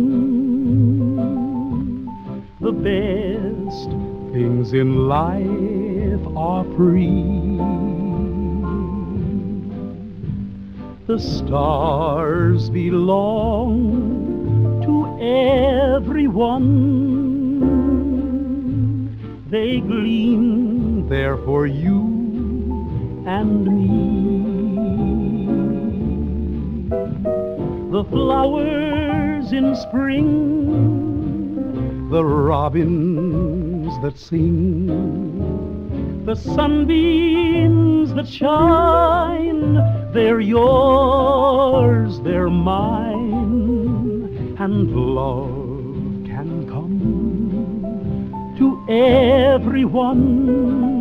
The best things in life are free. The stars belong to everyone. They gleam there for you and me. The flowers in spring, the robins that sing, the sunbeams that shine, they're yours, they're mine, and love can come to everyone.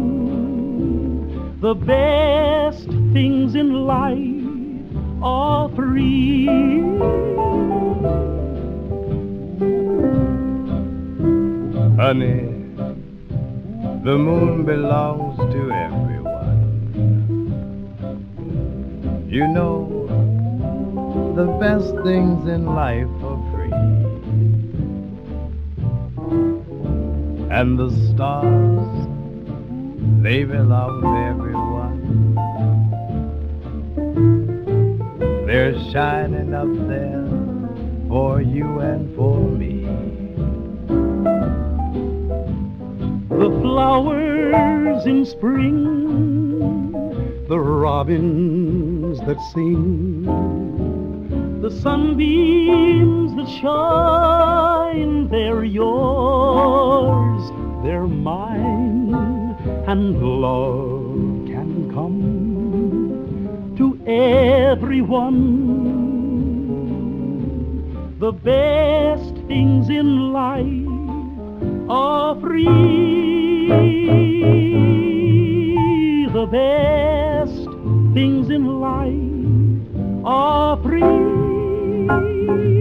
The best things in life are free. Honey, the moon belongs to everyone. You know, the best things in life are free. And the stars, they belong to everyone. They're shining up there for you and for me. The flowers in spring, the robins that sing, the sunbeams that shine, they're yours, they're mine, and love can come to everyone. The best things in life are free. The best things in life are free.